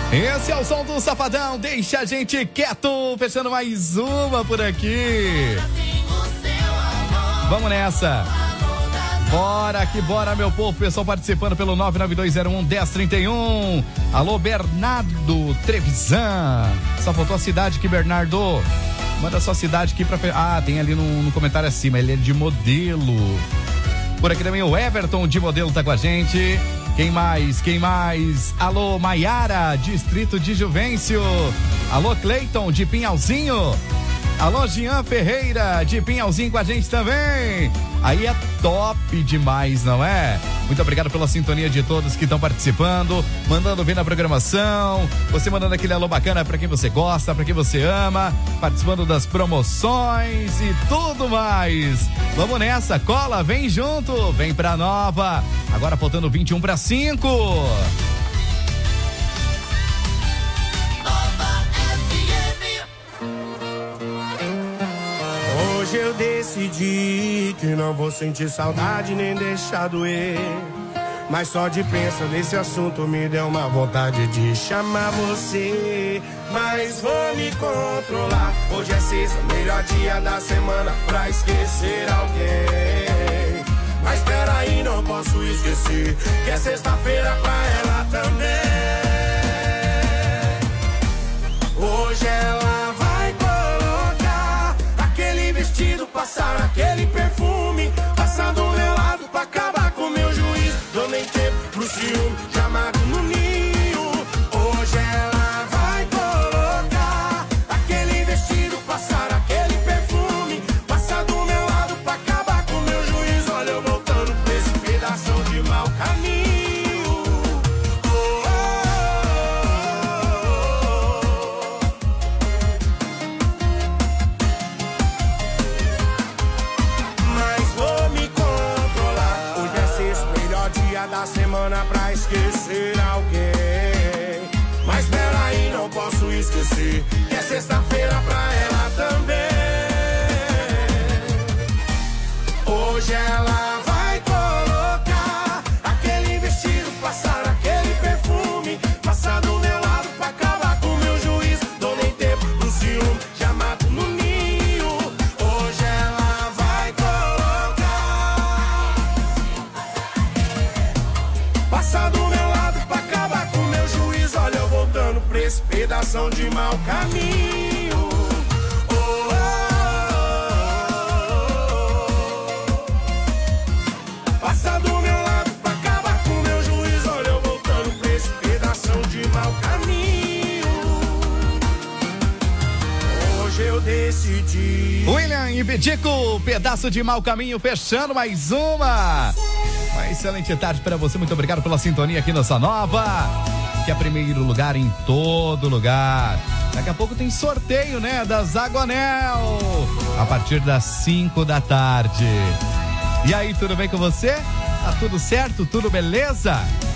Esse é o som do Safadão, deixa a gente quieto, fechando mais uma por aqui. Vamos nessa. Bora que bora, meu povo, pessoal participando pelo 99201-1031. Alô, Bernardo Trevisan. Só faltou a cidade aqui, Bernardo. Manda sua cidade aqui pra... Ah, tem ali no comentário acima, ele é de Modelo. Por aqui também o Everton de Modelo tá com a gente. Quem mais? Alô, Maiara, Distrito de Juvencio. Alô, Cleiton de Pinhalzinho. Alô, Jean Ferreira de Pinhalzinho com a gente também. Aí é top demais, não é? Muito obrigado pela sintonia de todos que estão participando, mandando vir na programação, você mandando aquele alô bacana pra quem você gosta, pra quem você ama, participando das promoções e tudo mais. Vamos nessa, cola, vem junto, vem pra Nova. Agora faltando 21 para 5. Hoje eu decidi que não vou sentir saudade nem deixar doer. Mas só de pensar nesse assunto me deu uma vontade de chamar você. Mas vou me controlar. Hoje é sexta, melhor dia da semana pra esquecer alguém. Mas peraí, não posso esquecer que é sexta-feira pra ela também. Hoje ela vai colocar aquele vestido, passar aquele perfume, passar do meu lado pra acabar com meu juízo. Dou nem tempo pro ciúme, já mago no ninho. Hoje ela vai colocar aquele vestido, passar aquele perfume, passar do meu lado pra acabar com meu juízo. Olha eu voltando pra esse pedaço de mau caminho. Da semana pra esquecer alguém. Mas peraí, não posso esquecer que é sexta-feira pra ela também. Hoje ela vai colocar aquele vestido, passar aquele perfume, passar do meu lado pra acabar com meu juízo. Dou nem tempo pro ciúme, já mato no ninho. Hoje ela vai passar do meu lado pra acabar com meu juízo. Olha eu voltando pra esse pedação de mau caminho. Passar do meu lado pra acabar com meu juízo. Olha eu voltando pra esse pedação de mau caminho. Hoje eu decidi. William e Bedico, pedaço de mau caminho, fechando mais uma. Uma excelente tarde para você, muito obrigado pela sintonia aqui nessa Nova, que é primeiro lugar em todo lugar. Daqui a pouco tem sorteio, né, da Zagonel, a partir das 5 da tarde. E aí, tudo bem com você? Tá tudo certo? Tudo beleza?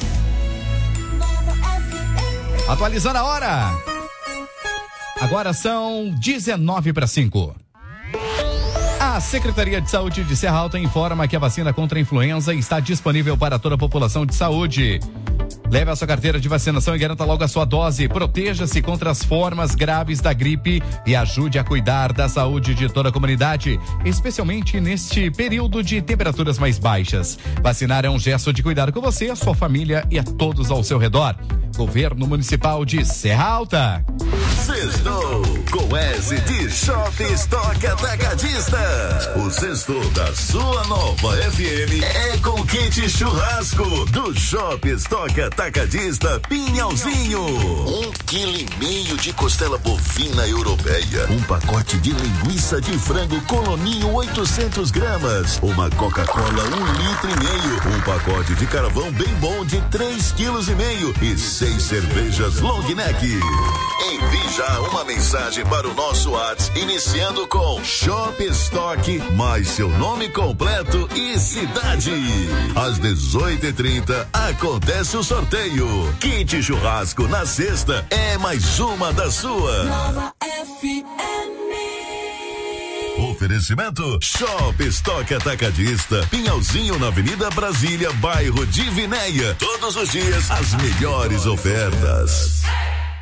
Atualizando a hora. Agora são 19 para 5. A Secretaria de Saúde de Serra Alta informa que a vacina contra a influenza está disponível para toda a população de saúde. Leve a sua carteira de vacinação e garanta logo a sua dose. Proteja-se contra as formas graves da gripe e ajude a cuidar da saúde de toda a comunidade, especialmente neste período de temperaturas mais baixas. Vacinar é um gesto de cuidado com você, a sua família e a todos ao seu redor. Governo Municipal de Serra Alta. Sextou com S de Shop Stock Atacadista. O sexto da sua Nova FM é com kit churrasco do Shop Stock Atacadista Pinhalzinho. 1,5 kg de costela bovina europeia, um pacote de linguiça de frango Coloninho 800 gramas, uma Coca-Cola 1,5 litros, um pacote de carvão bem bom de 3,5 kg e 6 cervejas Long Neck. Envie já uma mensagem para o nosso WhatsApp iniciando com Shop Stock mais seu nome completo e cidade. Às 18h30 acontece o sorteio. Kit churrasco na sexta é mais uma da sua Nova FM. Oferecimento Shop Stock Atacadista Pinhalzinho na Avenida Brasília, bairro de Vinéia. Todos os dias as melhores ofertas.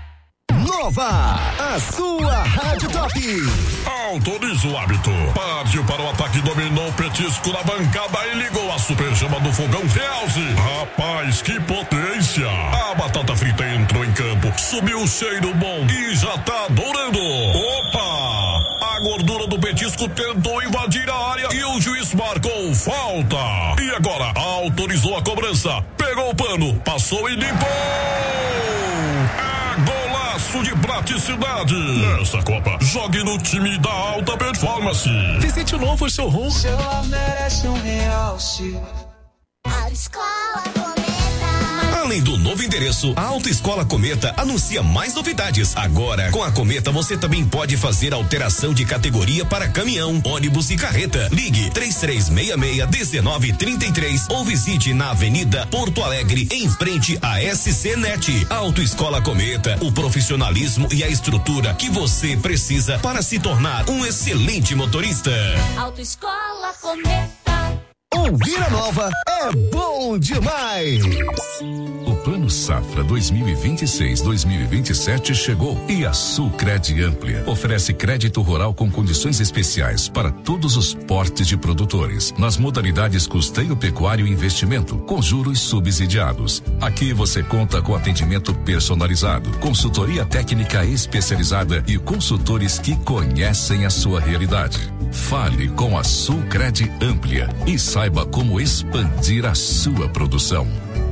Nova, a sua Rádio Top. Autoriza o hábito. Partiu para o ataque, dominou o petisco na bancada e ligou a super chama do fogão Realce. Rapaz, que potência! A batata frita entrou em campo, subiu o cheiro bom e já tá adorando. Opa! A gordura do petisco tentou invadir a área e o juiz marcou falta. E agora autorizou a cobrança, pegou o pano, passou e limpou. Golaço de praticidade. Nessa Copa, jogue no time da alta performance. Visite o novo showroom. Ela merece um Realce. Autoescola Cometa. Além do novo endereço, a Autoescola Cometa anuncia mais novidades. Agora, com a Cometa, você também pode fazer alteração de categoria para caminhão, ônibus e carreta. Ligue 3366-1933 ou visite na Avenida Porto Alegre, em frente à SC Net. Autoescola Cometa, o profissionalismo e a estrutura que você precisa para se tornar um excelente motorista. Autoescola Cometa. Ouvir a Nova é bom demais. O Plano Safra 2026-2027 chegou e a Sulcred Amplia oferece crédito rural com condições especiais para todos os portes de produtores, nas modalidades custeio pecuário e investimento, com juros subsidiados. Aqui você conta com atendimento personalizado, consultoria técnica especializada e consultores que conhecem a sua realidade. Fale com a Sulcred Amplia e saiba como expandir a sua produção.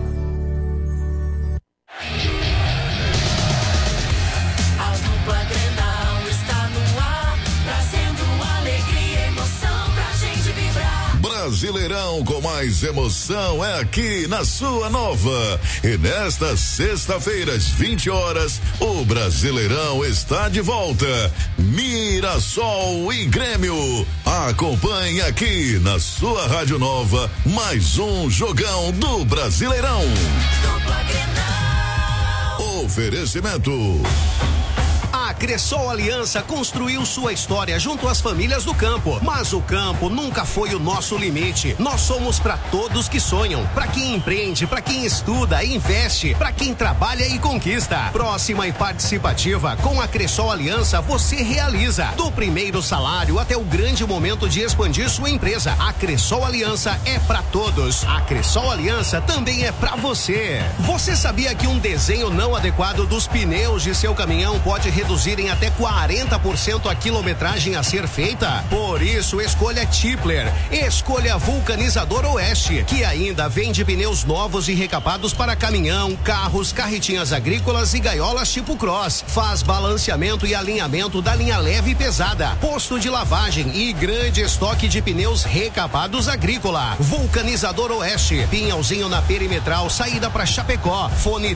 A dupla Grenal está no ar, trazendo alegria e emoção pra gente vibrar. Brasileirão com mais emoção é aqui na sua Nova. E nesta sexta-feira, às 20 horas, o Brasileirão está de volta. Mirassol e Grêmio. Acompanhe aqui na sua Rádio Nova mais um jogão do Brasileirão. Dupla Grenal. Oferecimento. A Cressol Aliança construiu sua história junto às famílias do campo, mas o campo nunca foi o nosso limite. Nós somos para todos que sonham, para quem empreende, para quem estuda, investe, para quem trabalha e conquista. Próxima e participativa, com a Cressol Aliança você realiza, do primeiro salário até o grande momento de expandir sua empresa. A Cressol Aliança é para todos. A Cressol Aliança também é para você. Você sabia que um desenho não adequado dos pneus de seu caminhão pode reduzir em até 40% a quilometragem a ser feita? Por isso, escolha Tipler. Escolha Vulcanizador Oeste, que ainda vende pneus novos e recapados para caminhão, carros, carretinhas agrícolas e gaiolas tipo cross. Faz balanceamento e alinhamento da linha leve e pesada, posto de lavagem e grande estoque de pneus recapados agrícola. Vulcanizador Oeste, Pinhalzinho na Perimetral, saída para Chapecó. Fone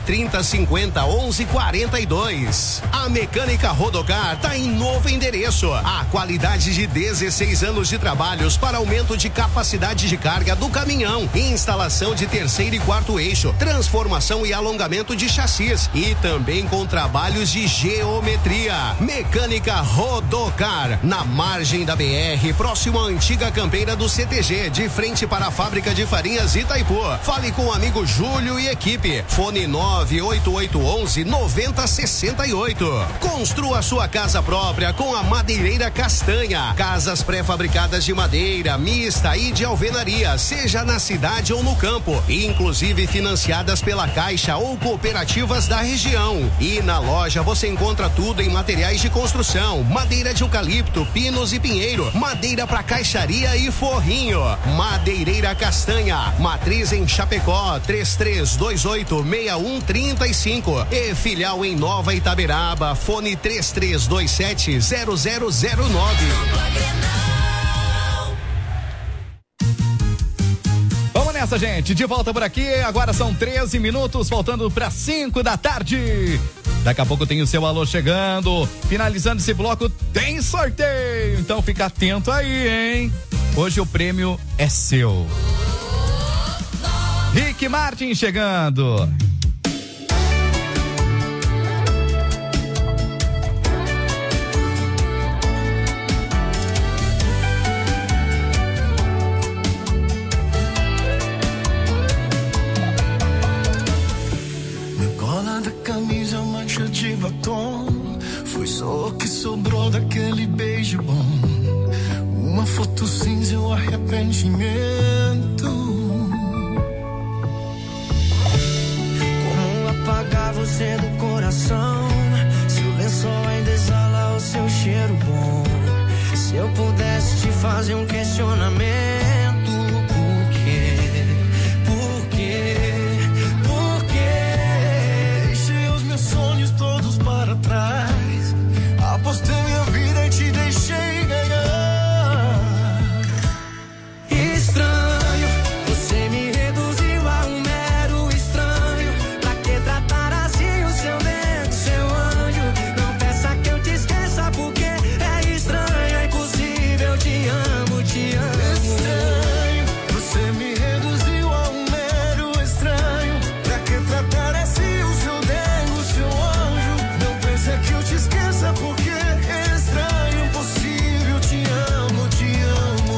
3050-1142. A Mecânica Rodocar tá em novo endereço. A qualidade de 16 anos de trabalhos para aumento de capacidade de carga do caminhão, instalação de terceiro e quarto eixo, transformação e alongamento de chassis e também com trabalhos de geometria. Mecânica Rodocar, na margem da BR, próximo à antiga campeira do CTG, de frente para a fábrica de farinhas Itaipu. Fale com o amigo Júlio e equipe. Fone 98811-9068. Construa sua casa própria com a Madeireira Castanha. Casas pré-fabricadas de madeira, mista e de alvenaria, seja na cidade ou no campo, inclusive financiadas pela Caixa ou cooperativas da região. E na loja você encontra tudo em materiais de construção, madeira de eucalipto, pinos e pinheiro, madeira para caixaria e forrinho. Madeireira Castanha, matriz em Chapecó, 3328-6135 e filial em Nova Itaberaba, fone 3327-0009. Vamos nessa, gente. De volta por aqui. Agora são 13 minutos, faltando para 5 da tarde. Daqui a pouco tem o seu alô chegando. Finalizando esse bloco, tem sorteio. Então fica atento aí, hein? Hoje o prêmio é seu. Rick Martin chegando. Gola da camisa, mancha de batom. Foi só o que sobrou daquele beijo bom. Uma foto cinza e o arrependimento. Como apagar você do coração? Se o lençol ainda exala o seu cheiro bom. Se eu pudesse te fazer um questionamento. Por quê? Por quê? Por quê? Deixei os meus sonhos todos para trás. Apostei minha vida e te deixei ganhar. Estranho, você me reduziu a um mero estranho. Pra que tratar assim o seu nego, seu anjo? Não peça que eu te esqueça porque é estranho, é impossível. Eu te amo, te amo. Estranho, você me reduziu a um mero estranho. Pra que tratar assim o seu nego, seu anjo? Não peça que eu te esqueça porque é estranho, impossível. Te amo, te amo.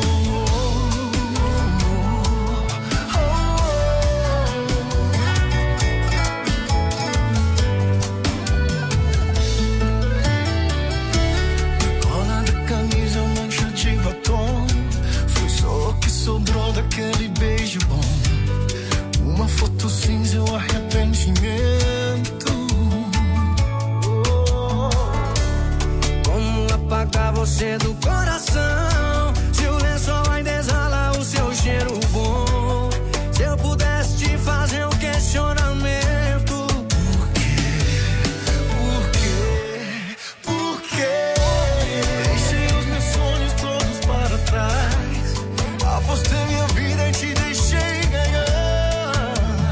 Cola da camisa, mancha de batom. Foi só o que sobrou daquele beijo bom. Uma foto cinza e o arrependimento. Como apagar você do coração? Se o lençol ainda exala o seu cheiro bom. Se eu pudesse te fazer um questionamento. Por quê? Por quê? Por quê? Deixei os meus sonhos todos para trás. Apostei minha vida e te deixei ganhar.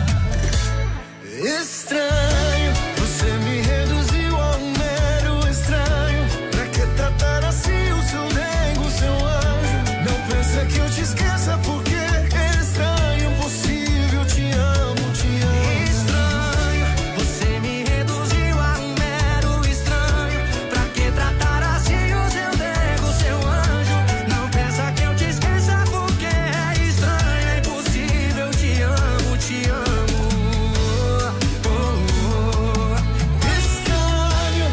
Estranho, você me reduziu a um mero estranho. Pra que tratar assim o seu nego, seu anjo? Não pensa que eu te esqueça porque é estranho, impossível. Te amo, te amo. Estranho, você me reduziu a um mero estranho. Pra que tratar assim o seu nego, seu anjo? Não pensa que eu te esqueça porque é estranho, é impossível. Te amo, te amo. Estranho,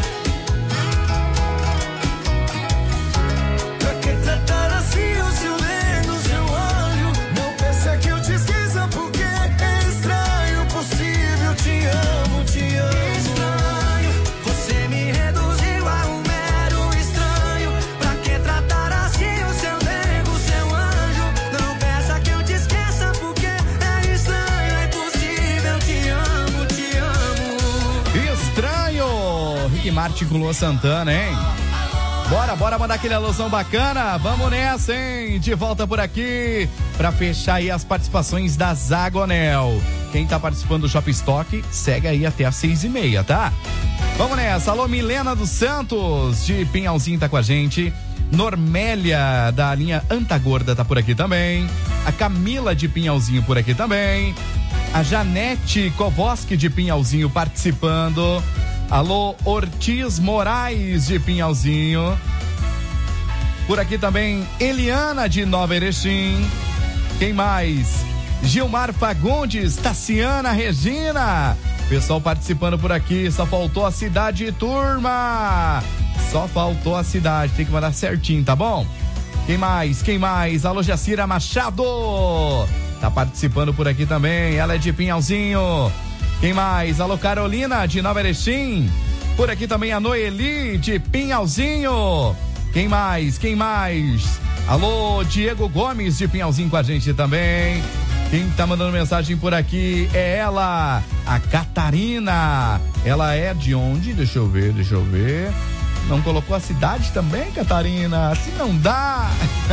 pra que tratar assim o seu nego, seu anjo? Não pensa que eu te esqueça porque é estranho, impossível. Te amo, te amo. Estranho, você me reduziu a um mero estranho. Pra que tratar assim o seu nego, seu anjo? Não pensa que eu te esqueça porque é estranho, é impossível. Te amo, te amo. Estranho! Rick Martin com Luan Santana, hein? Bora mandar aquele alusão bacana. Vamos nessa, hein? De volta por aqui pra fechar aí as participações da Zagonel. Quem tá participando do Shopping Stock, segue aí até às 6:30, tá? Vamos nessa. Alô, Milena dos Santos, de Pinhalzinho, tá com a gente. Normélia, da linha Antagorda, tá por aqui também. A Camila, de Pinhalzinho, por aqui também. A Janete Kovoski, de Pinhalzinho, participando. Alô, Ortiz Moraes, de Pinhalzinho. Por aqui também, Eliana, de Nova Erechim. Quem mais? Gilmar Fagundes, Tassiana Regina. Pessoal participando por aqui, só faltou a cidade, turma. Só faltou a cidade, tem que mandar certinho, tá bom? Quem mais? Quem mais? Alô, Jacira Machado. Tá participando por aqui também, ela é de Pinhalzinho. Quem mais? Alô, Carolina, de Nova Erechim. Por aqui também a Noeli, de Pinhalzinho. Quem mais? Quem mais? Alô, Diego Gomes, de Pinhalzinho com a gente também. Quem tá mandando mensagem por aqui é ela, a Catarina. Ela é de onde? Deixa eu ver. Não colocou a cidade também, Catarina? Assim não dá.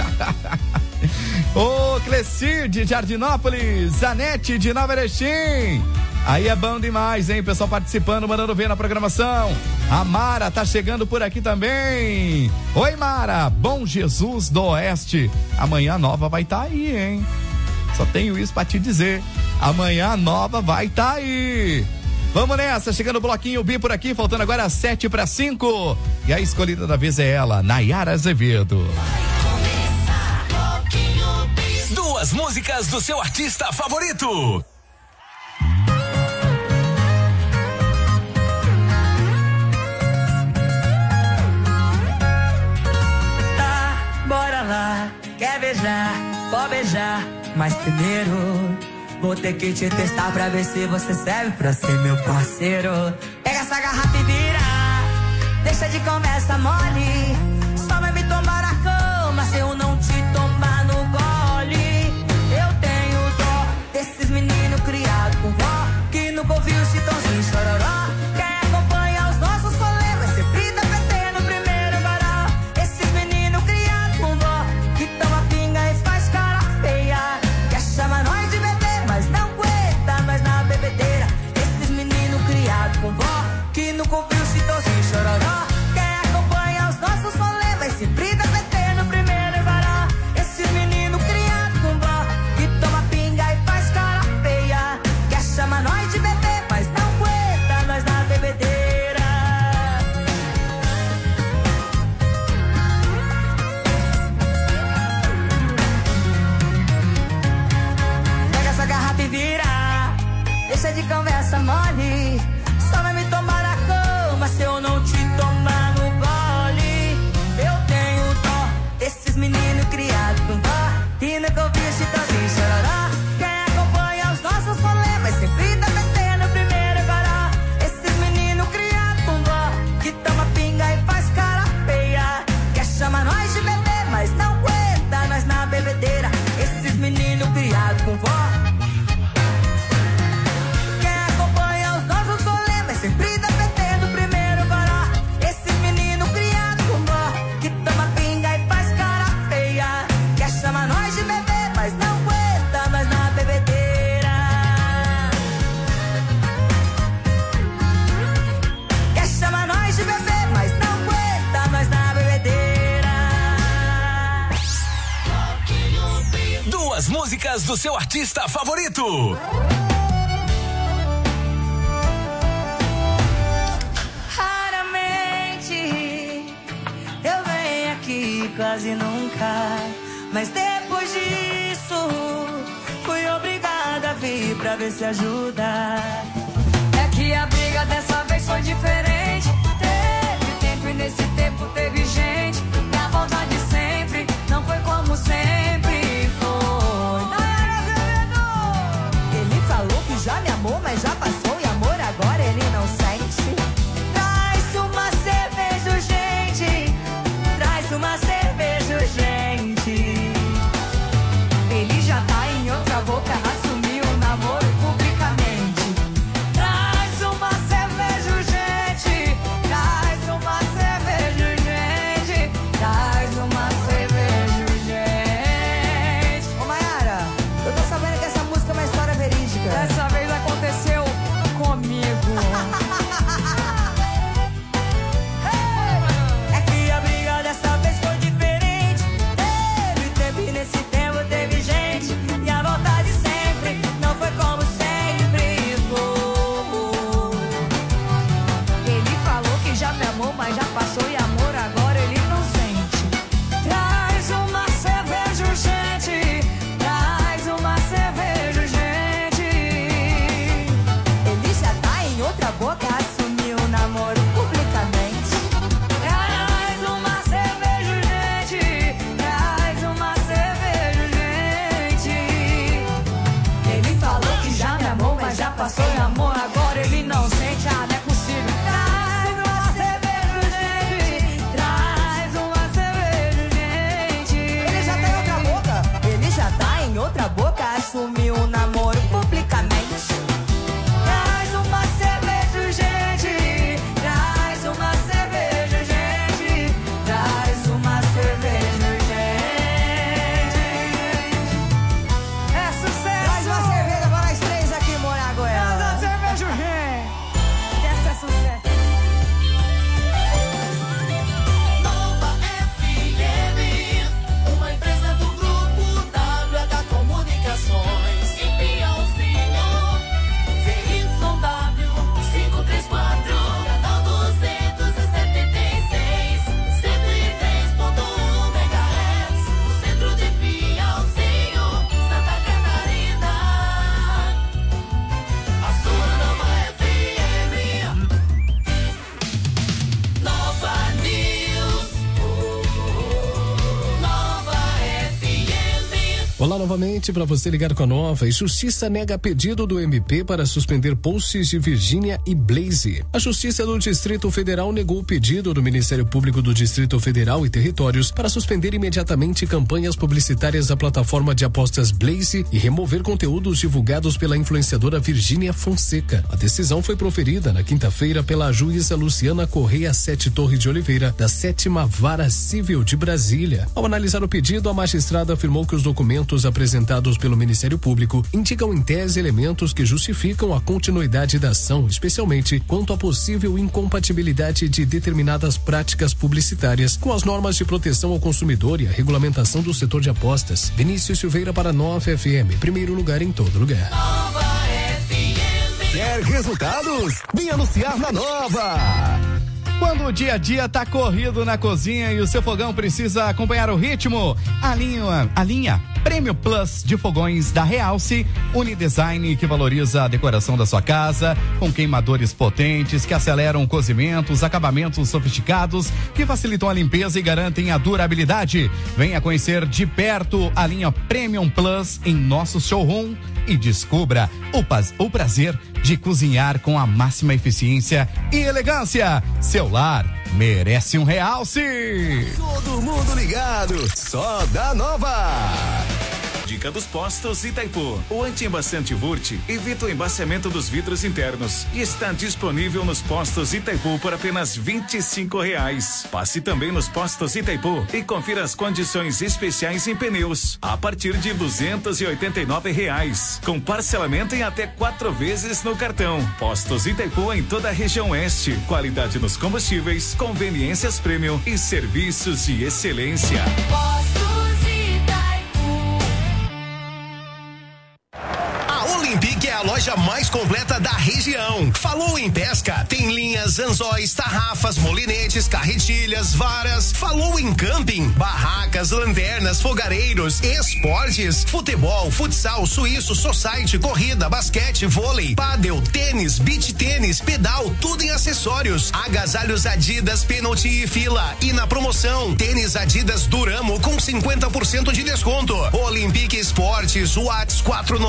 Ô, Clecir, de Jardinópolis. Zanete, de Nova Erechim. Aí é bom demais, hein? Pessoal participando, mandando ver na programação. A Mara tá chegando por aqui também. Oi, Mara. Bom Jesus do Oeste. Amanhã nova vai estar aí, hein? Só tenho isso pra te dizer. Amanhã nova vai estar aí. Vamos nessa, chegando o bloquinho B por aqui, faltando agora 7:05. E a escolhida da vez é ela, Nayara Azevedo. Duas músicas do seu artista favorito. beijar, mas primeiro vou ter que te testar pra ver se você serve pra ser meu parceiro. Pega essa garrafa e vira, deixa de conversa mole. Só vai me tomar na cama se eu não te tomar no gole. Eu tenho dó desses meninos criados com vó, que nunca ouviu esse tonzinho chororó. Quem acompanha os nossos rolês vai sempre dar PT no primeiro varal. Esses meninos criados com vó, que toma pinga e faz cara feia. Quer chamar nós de bebê, mas não aguenta nós na bebedeira. Esses meninos criados com vó, que nunca ouviu esse tonzinho chororó. Quem acompanha os nossos rolês vai sempre dar PT no primeiro varal. Esses meninos criados com vó, que toma pinga e faz cara feia. Quer chamar nós de bebê, mas não aguenta nós na bebedeira. Pega essa garrafa e vira, deixa de conversa mole. Só vai me tomar na cama se eu não te tomar no gole. Eu tenho dó desses meninos criados com vó, que nunca ouviu esse tonzinho chororó. Quem acompanha os nossos rolês vai sempre dar PT no primeiro varal. Esses meninos criados com vó, que toma pinga e faz cara feia. Quer chamar nós de bebê, mas não aguenta nós na bebedeira. Esses meninos criados com vó, sempre dá PT no primeiro varal. Esses meninos criados com vó, que toma pinga e faz cara feia. Quer chamar nós de bebê, mas não aguenta nós na bebedeira. Quer chamar nós de bebê, mas não aguenta nós na bebedeira. Duas músicas do seu artista favorito. Quase nunca, mas depois disso fui obrigada a vir pra ver se ajuda. É que a briga dessa vez foi diferente. Teve tempo e nesse tempo teve gente. E a volta de sempre não foi como sempre foi. Ele falou que já me amou, mas já passou. E amor agora ele não sente. Traz uma cerveja, urgente. Traz uma cerveja, urgente. Ele já tá em outra boca, assumiu o namoro publicamente. Traz uma cerveja, urgente. Traz uma cerveja, urgente. Olá novamente para você ligar com a Nova. E Justiça nega pedido do MP para suspender posts de Virgínia e Blaze. A Justiça do Distrito Federal negou o pedido do Ministério Público do Distrito Federal e Territórios para suspender imediatamente campanhas publicitárias da plataforma de apostas Blaze e remover conteúdos divulgados pela influenciadora Virgínia Fonseca. A decisão foi proferida na quinta-feira pela juíza Luciana Correia Sete Torre de Oliveira, da 7ª Vara Civil de Brasília. Ao analisar o pedido, a magistrada afirmou que os documentos apresentados pelo Ministério Público indicam em tese elementos que justificam a continuidade da ação, especialmente quanto à possível incompatibilidade de determinadas práticas publicitárias com as normas de proteção ao consumidor e a regulamentação do setor de apostas. Vinícius Silveira para Nova FM, primeiro lugar em todo lugar. Nova FM. Quer resultados? Vem anunciar na Nova! Quando o dia a dia tá corrido na cozinha e o seu fogão precisa acompanhar o ritmo, a linha Prêmio Plus de fogões da Realce, Unidesign, que valoriza a decoração da sua casa, com queimadores potentes que aceleram o cozimento, os acabamentos sofisticados que facilitam a limpeza e garantem a durabilidade. Venha conhecer de perto a linha Premium Plus em nosso showroom e descubra o prazer de cozinhar com a máxima eficiência e elegância. Seu lar merece um Realce. Todo mundo ligado, só da Nova. Dica dos postos Itaipu. O anti-embaciante Vurt evita o embaciamento dos vidros internos e está disponível nos postos Itaipu por apenas R$25. Passe também nos postos Itaipu e confira as condições especiais em pneus a partir de R$289, com parcelamento em até 4 vezes no cartão. Postos Itaipu em toda a região oeste. Qualidade nos combustíveis, conveniências premium e serviços de excelência. Olympic é a loja mais completa da região. Falou em pesca? Tem linhas, anzóis, tarrafas, molinetes, carretilhas, varas. Falou em camping? Barracas, lanternas, fogareiros, esportes, futebol, futsal, suíço, society, corrida, basquete, vôlei, pádel, tênis, beach tênis, pedal, tudo em acessórios. Agasalhos Adidas, Penalty e Fila. E na promoção, tênis Adidas Duramo com 50% de desconto. Olympic Esportes, Whats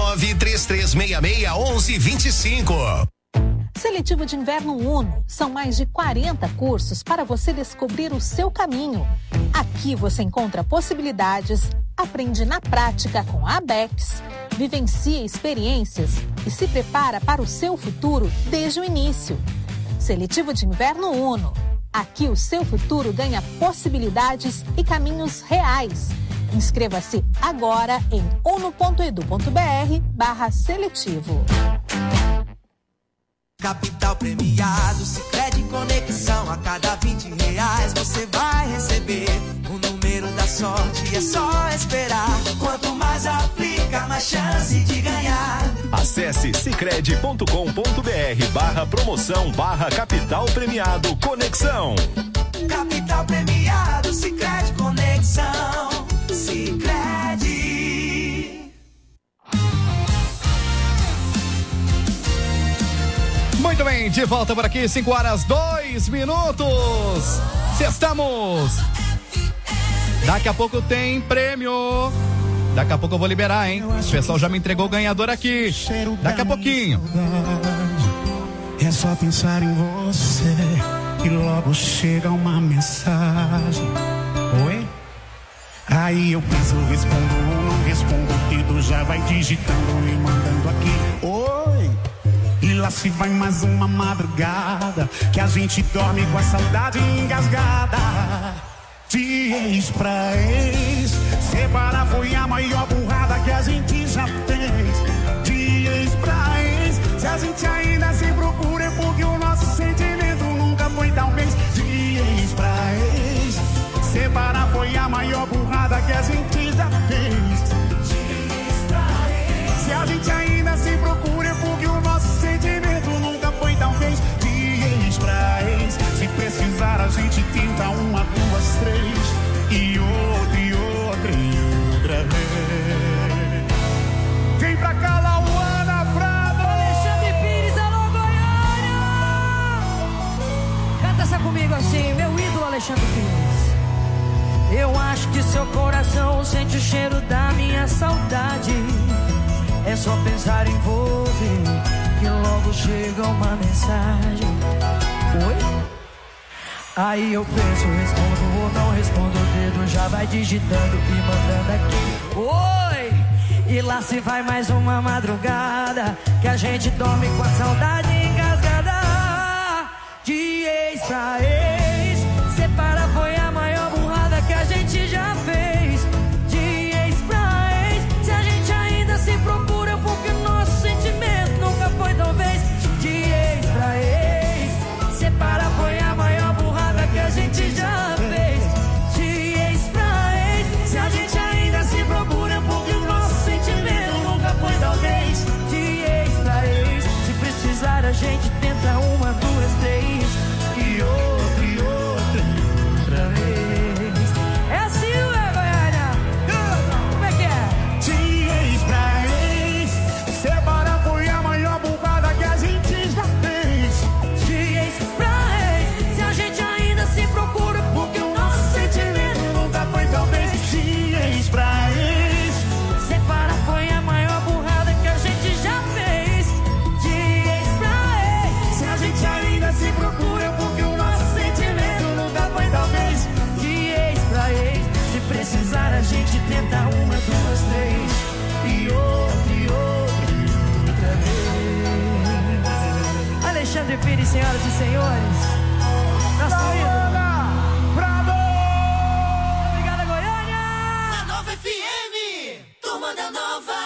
4933661125. Seletivo de Inverno Uno. São mais de 40 cursos para você descobrir o seu caminho. Aqui você encontra possibilidades, aprende na prática com a ABEX, vivencia experiências e se prepara para o seu futuro desde o início. Seletivo de Inverno Uno. Aqui o seu futuro ganha possibilidades e caminhos reais. Inscreva-se agora em uno.edu.br/seletivo. Capital premiado, Sicredi Conexão. A cada R$20 você vai receber o número da sorte, é só esperar. Quanto mais aplica, mais chance de ganhar. Acesse sicredi.com.br/promoção/capital premiado Conexão. Capital premiado, Sicredi Conexão. Sicredi. Muito bem, de volta por aqui, 5h02. Estamos. Daqui a pouco tem prêmio. Daqui a pouco eu vou liberar, hein? O pessoal já me entregou o ganhador aqui. Daqui a pouquinho. É só pensar em você e logo chega uma mensagem. Oi? Aí eu penso, respondo ou não respondo. O dedo já vai digitando e mandando aqui. Oi? E lá se vai mais uma madrugada que a gente dorme com a saudade engasgada. De ex pra ex, separar foi a maior burrada que a gente já fez. De ex pra ex, se a gente ainda se procura é porque o nosso sentimento nunca foi talvez. De ex pra ex, separar foi a maior burrada que a gente já fez. De ex pra ex, se a gente ainda se procura é porque o nosso sentimento nunca foi talvez. De ex pra ex, se precisar a gente tenta 1, 2, 3 e outra e outra e outra vez. Vem pra cá, Lauana Prado. Alexandre Pires, alô Goiânia. Canta essa comigo assim, meu ídolo Alexandre Pires. Eu acho que seu coração sente o cheiro da minha saudade. É só pensar em você que logo chega uma mensagem. Oi? Aí eu penso, respondo ou não respondo, o dedo já vai digitando e mandando aqui. Oi! E lá se vai mais uma madrugada que a gente dorme com a saudade engasgada. De ex pra ex, separar foi a maior burrada que a gente já fez. De ex pra ex, se a gente ainda se procura porque nosso sentimento nunca foi talvez. De ex pra ex, separar foi a maior burrada que a gente já fez. De ex pra ex, se a gente ainda se procura porque o nosso sentimento nunca foi talvez. De ex pra ex, se precisar a gente tenta uma, duas, três. E outra vez. É assim, ué, Goiânia? Como é que é? De ex pra ex, separar foi a maior burrada que a gente já fez. De ex pra ex, se a gente ainda se procura porque o nosso sentimento nunca foi talvez. De ex pra ex, separar foi a maior burrada que a gente já fez. De ex pra ex, se a gente ainda se procura porque o nosso sentimento nunca foi talvez. De ex pra ex, se precisar a gente tenta uma, duas, três. E outra vez. Alexandre Pires, senhoras e senhores. Nosso ídolo. Bravo! Obrigada, Goiânia! Na Nova FM, Turma da Nova.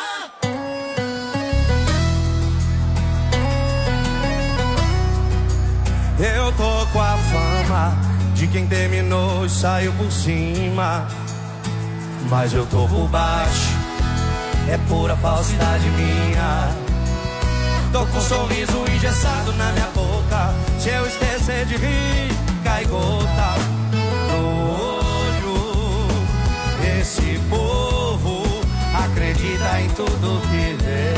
Eu tô com a fama de quem terminou e saiu por cima, mas eu tô por baixo, é pura falsidade minha. Tô com um sorriso engessado na minha boca, se eu esquecer de rir, cai gota no olho. Esse povo acredita em tudo que vê,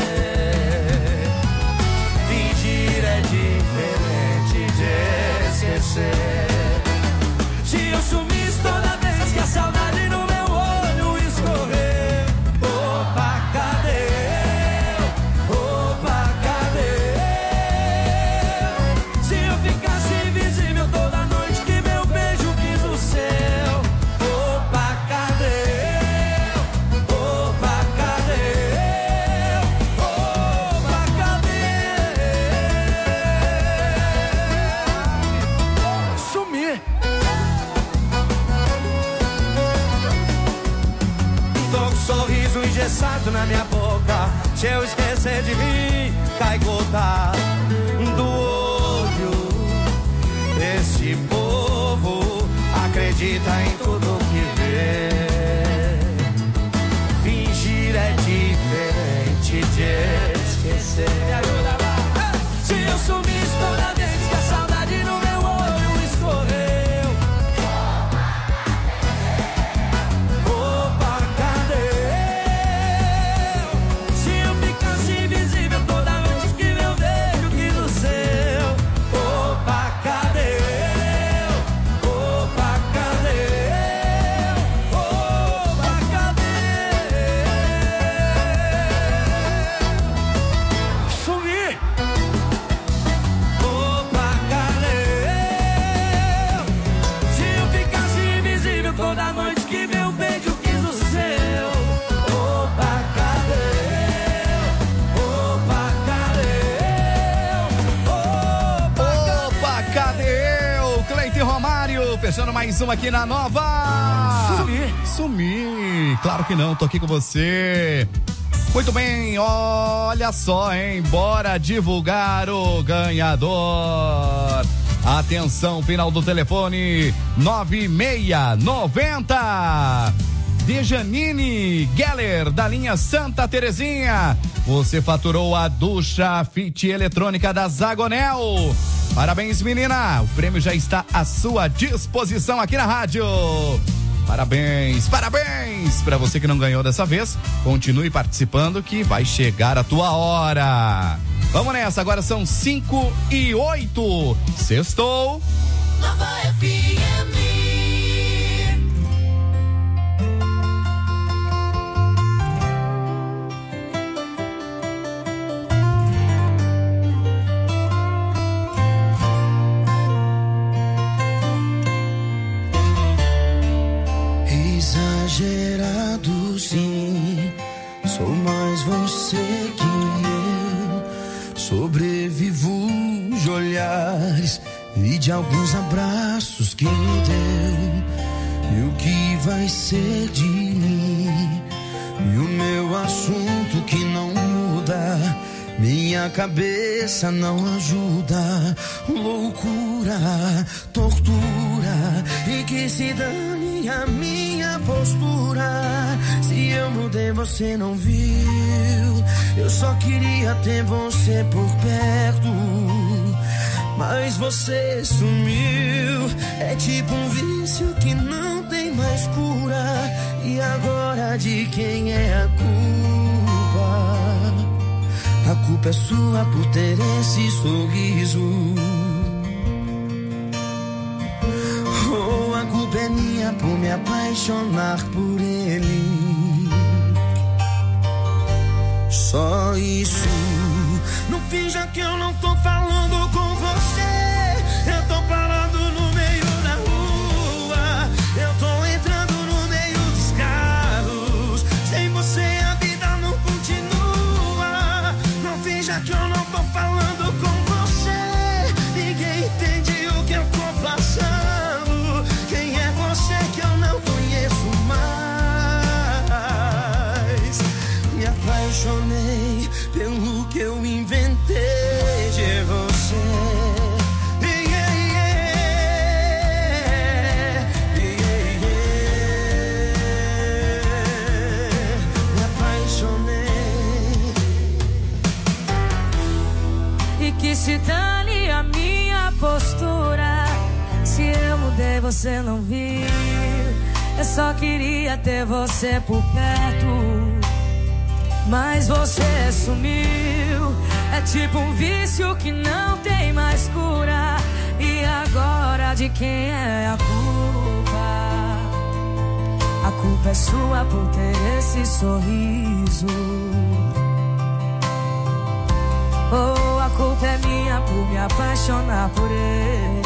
fingir é diferente de esquecer. Se eu sumisse toda vez que a saudade no meu olho escorrer, opa, cadê eu? Opa, cadê eu? Se eu ficasse invisível toda noite que meu beijo quis o céu, opa, cadê eu? Opa, cadê eu? Opa, cadê eu? Sumir. Tô com um sorriso engessado na minha boca, se eu esquecer de rir, cai gota do olho. Esse povo acredita em tudo que vê, fingir é diferente de esquecer. Me ajuda lá. Se eu sumisse toda vez que a saudade no meu olho escorreu, opa, cadê eu? Se eu ficasse invisível toda vez que meu beijo quis o seu, opa, cadê eu? Opa, cadê eu? Opa, cadê eu? Sumir. Opa, cadê eu? Se eu ficasse invisível toda noite que meu beijo quis o seu, opa, cadê eu? Opa, cadê eu? Opa, cadê eu? Cleiton Romário, fechando mais uma aqui na Nova. Sumi. Claro que não, tô aqui com você. Muito bem, olha só, hein? Bora divulgar o ganhador. Atenção, final do telefone 9690. Dejanine Geller, da linha Santa Terezinha. Você faturou a ducha Fit eletrônica da Zagonel. Parabéns, menina. O prêmio já está à sua disposição aqui na rádio. Parabéns, parabéns! Para você que não ganhou dessa vez, continue participando que vai chegar a tua hora. Vamos nessa, agora são 5:08. Sextou. Nova FM. vez e de alguns abraços que me deu. E o que vai ser de mim? E o meu assunto que não muda, minha cabeça não ajuda. Loucura, tortura, e que se dane a minha postura. Se eu mudei você não viu, eu só queria ter você por perto, mas você sumiu. É tipo um vício que não tem mais cura. E agora de quem é a culpa? A culpa é sua por ter esse sorriso. Ou a culpa é minha por me apaixonar por ele. Só isso. Não finja que eu não tô falando com você. Eu tô parado no meio da rua. Eu tô entrando no meio dos carros. Sem você a vida não continua. Não finja que eu não tô falando com você. Ninguém entende o que eu tô passando. Quem é você que eu não conheço mais? Me apaixonei pelo que eu inventei de você. Me apaixonei. E que se dane a minha postura. Se eu mudei você não viu, eu só queria ter você por perto, mas você sumiu. É tipo um vício que não tem mais cura. E agora de quem é a culpa? A culpa é sua por ter esse sorriso. Ou a culpa é minha por me apaixonar por ele.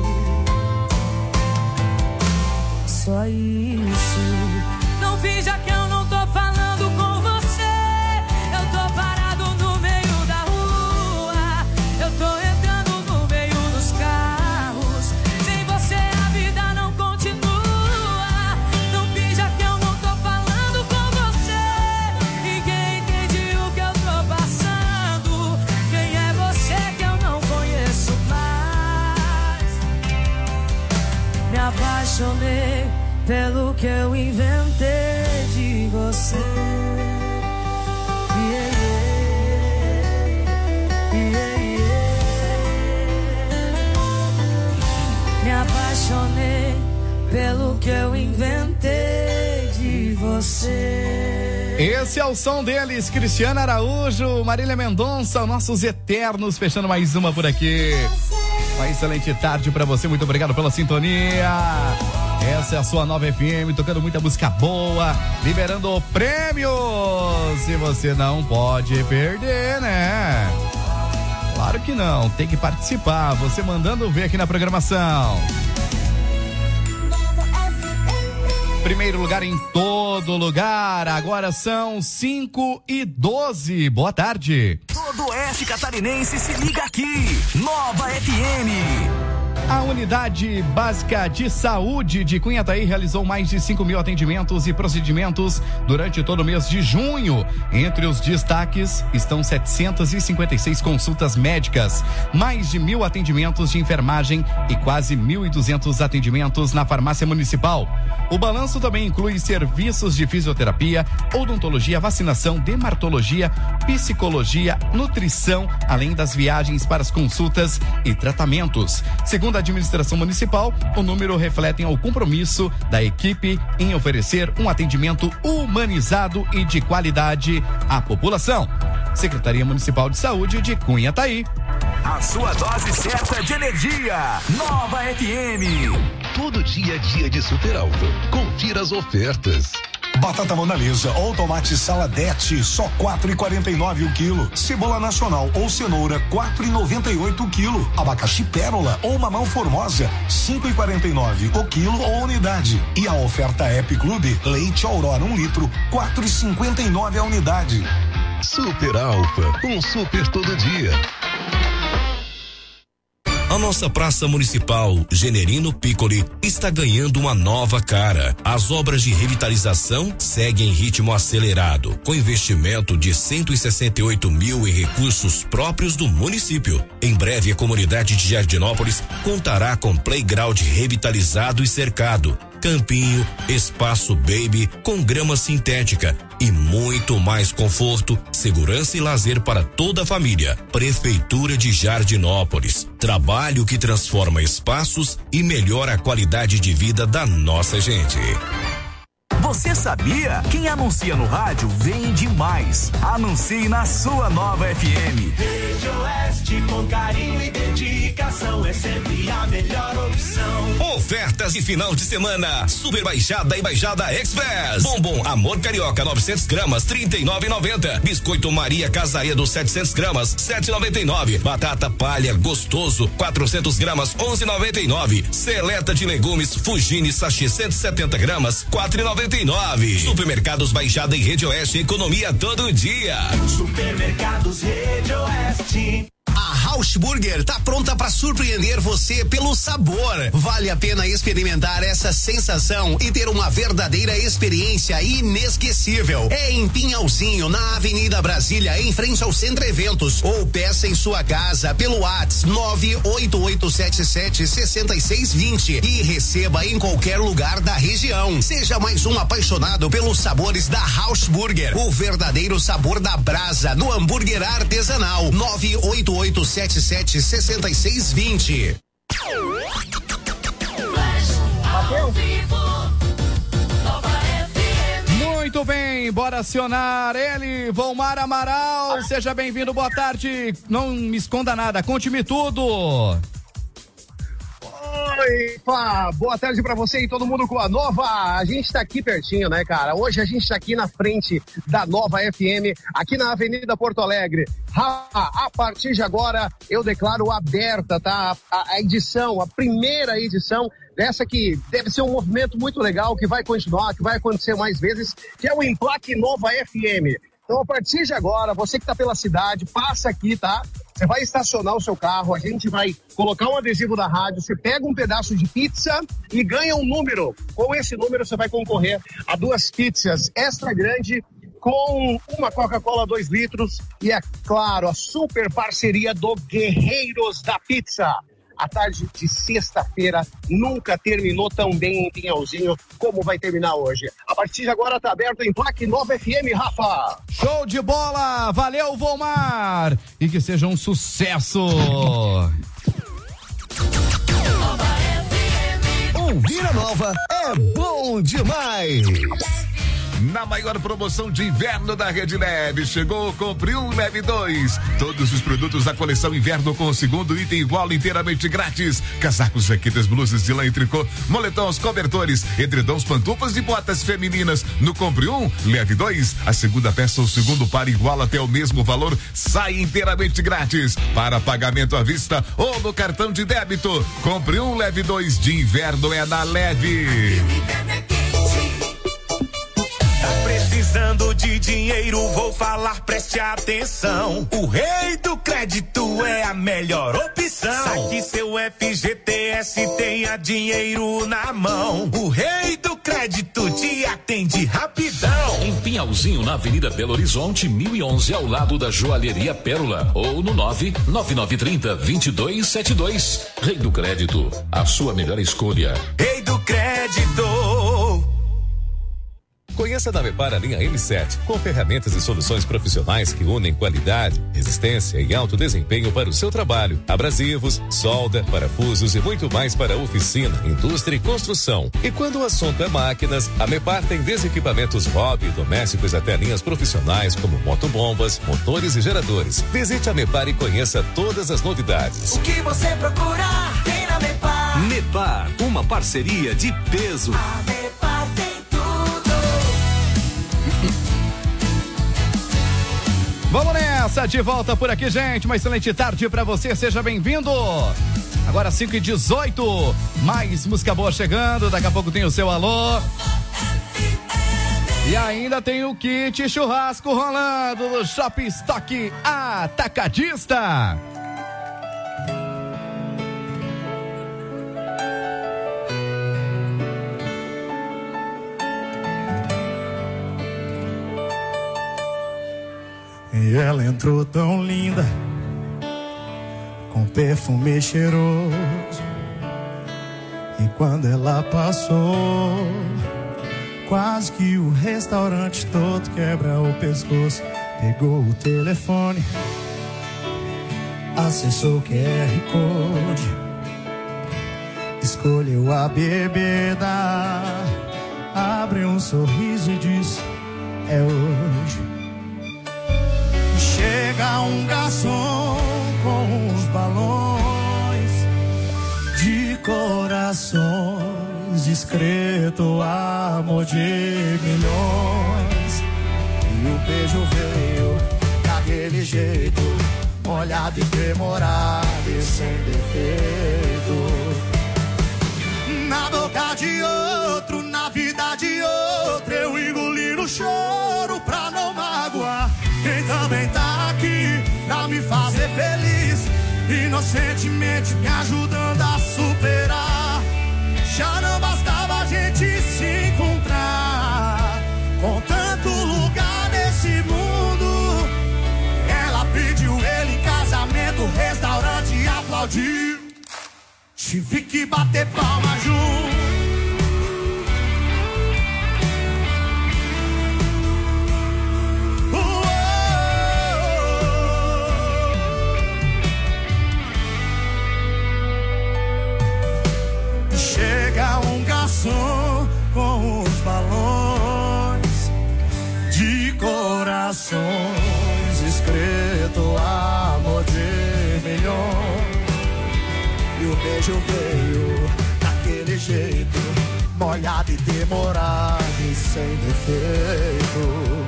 Só isso. Não finja que eu não tô falando com você. Eu tô parado no meio da rua. Eu tô entrando no meio dos carros. Sem você a vida não continua. Não finja que eu não tô falando com você. Ninguém entende o que eu tô passando. Quem é você que eu não conheço mais? Me apaixonei pelo que eu inventei de você. Me apaixonei pelo que eu inventei de você. Esse é o som deles, Cristiano Araújo, Marília Mendonça, nossos eternos, fechando mais uma por aqui. Uma excelente tarde pra você, muito obrigado pela sintonia. Essa é a sua Nova FM, tocando muita música boa, liberando prêmios. E você não pode perder, né? Claro que não, tem que participar, você mandando ver aqui na programação. Primeiro lugar em todo lugar, agora são 5h12. Boa tarde. Todo oeste catarinense se liga aqui, Nova FM. A Unidade Básica de Saúde de Cunhataí realizou mais de 5.000 atendimentos e procedimentos durante todo o mês de junho. Entre os destaques estão 756 consultas médicas, mais de 1.000 atendimentos de enfermagem e quase 1.200 atendimentos na farmácia municipal. O balanço também inclui serviços de fisioterapia, odontologia, vacinação, dermatologia, psicologia, nutrição, além das viagens para as consultas e tratamentos. Segundo a administração municipal, o número reflete o compromisso da equipe em oferecer um atendimento humanizado e de qualidade à população. Secretaria Municipal de Saúde de Cunhataí. A sua dose certa de energia. Nova FM. Todo dia é dia de Super Alfa. Confira as ofertas. Batata Mona Lisa ou tomate saladete, só 4,49 o quilo. Cebola nacional ou cenoura, 4,98 o quilo. Abacaxi pérola ou mamão formosa, 5,49 o quilo ou unidade. E a oferta App Clube, leite Aurora 1 litro, 4,59 a unidade. Super Alfa, um super todo dia. A nossa Praça Municipal Generino Piccoli está ganhando uma nova cara. As obras de revitalização seguem em ritmo acelerado, com investimento de 168 mil em recursos próprios do município. Em breve, a comunidade de Jardinópolis contará com playground revitalizado e cercado, campinho, espaço baby com grama sintética e muito mais conforto, segurança e lazer para toda a família. Prefeitura de Jardinópolis. Trabalho que transforma espaços e melhora a qualidade de vida da nossa gente. Você sabia? Quem anuncia no rádio vende mais. Anuncie na sua Nova FM. Rede Oeste, com carinho e dedicação, é sempre a melhor opção. Ofertas de final de semana. Super Baixada e Baixada Express. Bombom Amor Carioca 900 gramas, 39,90. Biscoito Maria Casaredo 700 gramas, 7,99. Batata Palha Gostoso 400 gramas, 11,99. Seleta de legumes Fugini Sachê 170 gramas, 4,99. Supermercados Baixada e Rede Oeste, economia todo dia. Supermercados Rede Oeste. A House Burger tá pronta para surpreender você pelo sabor. Vale a pena experimentar essa sensação e ter uma verdadeira experiência inesquecível. É em Pinhalzinho, na Avenida Brasília, em frente ao Centro Eventos. Ou peça em sua casa pelo WhatsApp 988776620 e receba em qualquer lugar da região. Seja mais um apaixonado pelos sabores da House Burger. O verdadeiro sabor da brasa no hambúrguer artesanal. 988776620. Muito bem, bora acionar ele, Volmar Amaral, seja bem-vindo, boa tarde, não me esconda nada, conte-me tudo. Oi, Pá, boa tarde pra você e todo mundo com a Nova. A gente tá aqui pertinho, né, cara? Hoje a gente tá aqui na frente da Nova FM, aqui na Avenida Porto Alegre. A partir de agora, eu declaro aberta, tá? A edição, a primeira edição dessa que deve ser um movimento muito legal, que vai continuar, que vai acontecer mais vezes, que é o Emplaque Nova FM. Então, a partir de agora, você que tá pela cidade, passa aqui, tá? Você vai estacionar o seu carro, a gente vai colocar um adesivo da rádio, você pega um pedaço de pizza e ganha um número. Com esse número, você vai concorrer a 2 pizzas extra grande com uma Coca-Cola 2 litros e, é claro, a super parceria do Guerreiros da Pizza. A tarde de sexta-feira nunca terminou tão bem em Pinhalzinho como vai terminar hoje. A partir de agora tá aberto em Plaque Nova FM, Rafa. Show de bola, valeu, Volmar, e que seja um sucesso. Ouvir a Nova é bom demais. Na maior promoção de inverno da Rede Leve, chegou, compre um, leve 2. Todos os produtos da coleção inverno com o segundo item igual inteiramente grátis. Casacos, jaquetas, blusas de lã e tricô, moletons, cobertores, edredons, pantufas e botas femininas. No compre um, leve 2. A segunda peça ou segundo par igual até o mesmo valor, sai inteiramente grátis. Para pagamento à vista ou no cartão de débito. Compre um, leve 2 de inverno é na Leve. Precisando de dinheiro, vou falar, preste atenção. O Rei do Crédito é a melhor opção. Saque seu FGTS, tenha dinheiro na mão. O Rei do Crédito te atende rapidão. Em Pinhalzinho, na Avenida Belo Horizonte, 1011, ao lado da Joalheria Pérola. Ou no 99930-2272. Rei do Crédito, a sua melhor escolha. Rei do Crédito. Conheça da Mepar a linha M7, com ferramentas e soluções profissionais que unem qualidade, resistência e alto desempenho para o seu trabalho. Abrasivos, solda, parafusos e muito mais para oficina, indústria e construção. E quando o assunto é máquinas, a Mepar tem desde equipamentos hobby e domésticos até linhas profissionais como motobombas, motores e geradores. Visite a Mepar e conheça todas as novidades. O que você procura tem na Mepar. Mepar, uma parceria de peso. A Mepar tem Vamos nessa, de volta por aqui, gente. Uma excelente tarde pra você, seja bem-vindo. Agora 5h18, mais música boa chegando. Daqui a pouco tem o seu alô. E ainda tem o kit churrasco rolando do Shopping Stock Atacadista. E ela entrou tão linda, com perfume cheiroso. E quando ela passou, quase que o restaurante todo quebra o pescoço. Pegou o telefone, acessou o QR Code, escolheu a bebida, abriu um sorriso e disse: é hoje. Chega um garçom com os balões de corações, discreto amor de milhões. E o beijo veio daquele jeito, molhado e demorado e sem defeito. Na boca de outro, na vida de outro, eu engoli no choro pra não magoar quem também tá aqui pra me fazer feliz, inocentemente me ajudando a superar. Já não bastava a gente se encontrar, com tanto lugar nesse mundo. Ela pediu ele em casamento, o restaurante aplaudiu. Tive que bater palma junto. Chega um garçom com os balões de corações, escrito amor de milhões. E o beijo veio daquele jeito, molhado e demorado e sem defeito.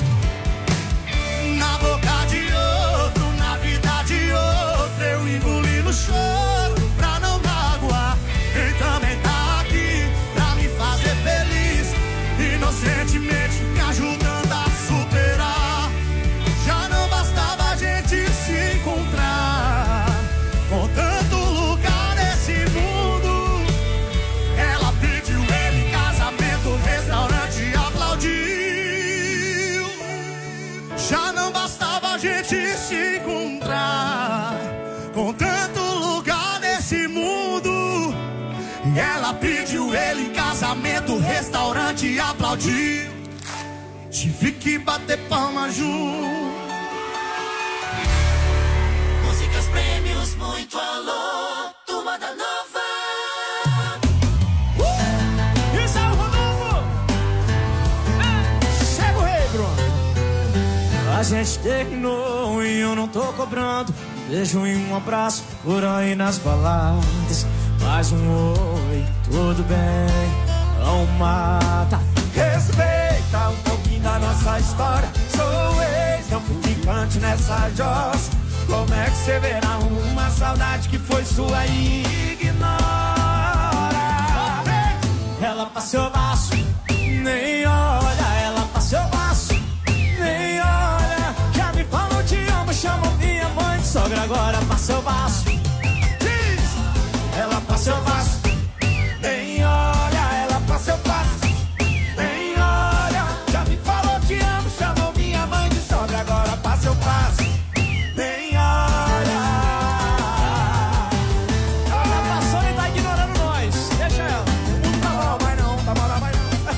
Na boca de outro, na vida de outro, eu engoli no choro pra não magoar quem também tá aqui pra me fazer feliz, inocentemente me ajudando a superar. Já não bastava a gente se encontrar, com tanto lugar nesse mundo. Ela pediu ele em casamento, o restaurante aplaudiu. Já não bastava a gente se encontrar, com tanto lugar nesse mundo. E ela pediu ele em casamento, o restaurante aplaudiu. Tive que bater palma junto. Músicas, prêmios, muito alô, turma da Nova. Isso é o Rodolfo. Chega o rei, Bruno. A gente terminou e eu não tô cobrando um beijo e um abraço por aí nas baladas. Mais um oi, tudo bem, não mata. Respeita um pouquinho da nossa história. Sou ex, não fui ficante nessa jossa. Como é que você verá uma saudade que foi sua e ignora? Ela passou baixo, nem olha. Ela passou baixo, nem olha. Já me falou te amo, chamou minha mãe de sogra. Agora passou baixo. Ela passou fácil, nem olha. Ela passou fácil, nem olha. Já me falou te amo, chamou minha mãe de sogra. Agora passou fácil, nem olha. Ela passou e tá ignorando nós. Deixa ela. Não tá mal, vai não, tá mal, vai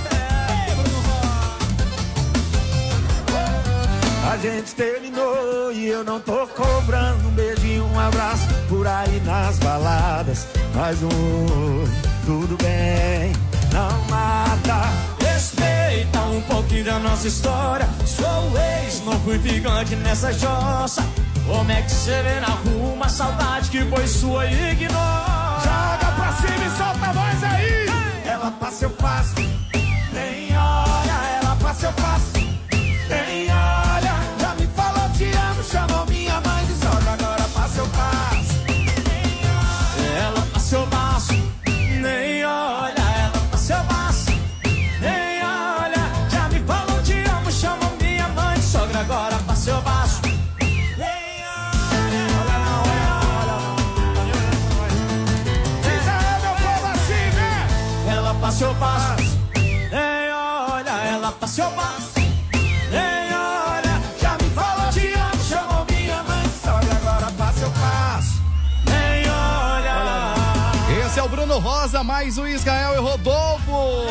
não. A gente terminou e eu não tô cobrando um beijo e um abraço por aí nas baladas. Mais um, tudo bem, não mata. Respeita um pouquinho da nossa história. Sou ex, não fui ficante nessa jossa. Como é que você vê na rua uma saudade que foi sua e ignora? Joga pra cima e solta a voz aí. Ela passa, eu passo, nem olha. Ela passa, eu passo, nem olha. Já me falou te amo, chamou minha mãe de sogra. Agora passa, eu passo. Ela passou baixo, nem olha. Ela passou baixo, nem olha. Já me falou te amo, chamou minha mãe de sogra. Agora passou baixo, nem olha. Olha não, olha. Diz aí, meu povo, assim, né? Ela passou baixo, nem olha. Ela passou baixo, nem olha. Já me falou te amo, chamou Esse é o Bruno Rosa, mais o Israel e Rodolfo.